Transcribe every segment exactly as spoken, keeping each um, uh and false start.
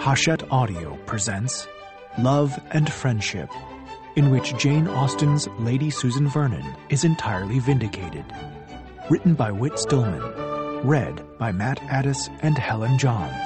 Hachette Audio presents Love and Friendship, in which Jane Austen's Lady Susan Vernon is entirely vindicated. Written by Whit Stillman. Read by Matt Addis and Helen Johns.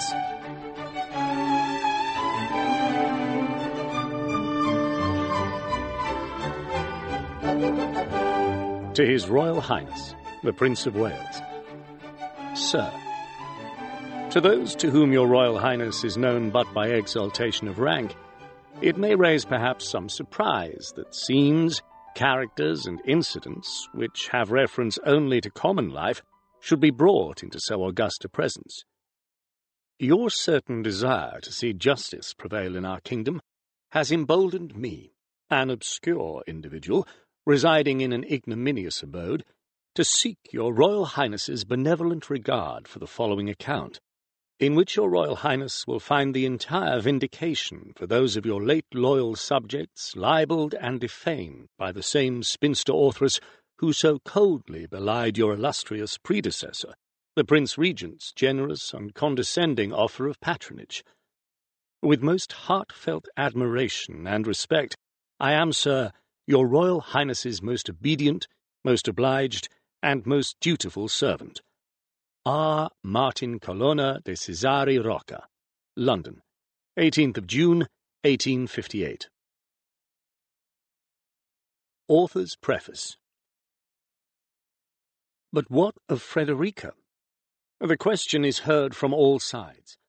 To His Royal Highness, the Prince of Wales. Sir, to those to whom your Royal Highness is known but by exaltation of rank, it may raise perhaps some surprise that scenes, characters, and incidents, which have reference only to common life, should be brought into so august a presence. Your certain desire to see justice prevail in our kingdom has emboldened me, an obscure individual, residing in an ignominious abode, to seek your Royal Highness's benevolent regard for the following account, in which your Royal Highness will find the entire vindication for those of your late loyal subjects libelled and defamed by the same spinster authoress who so coldly belied your illustrious predecessor, the Prince Regent's generous and condescending offer of patronage. With most heartfelt admiration and respect, I am, sir, your Royal Highness's most obedient, most obliged, and most dutiful servant, R. Martin Colonna de Cesare Rocca, London, eighteenth of June, eighteen fifty-eight. Author's Preface. But what of Frederica? The question is heard from all sides.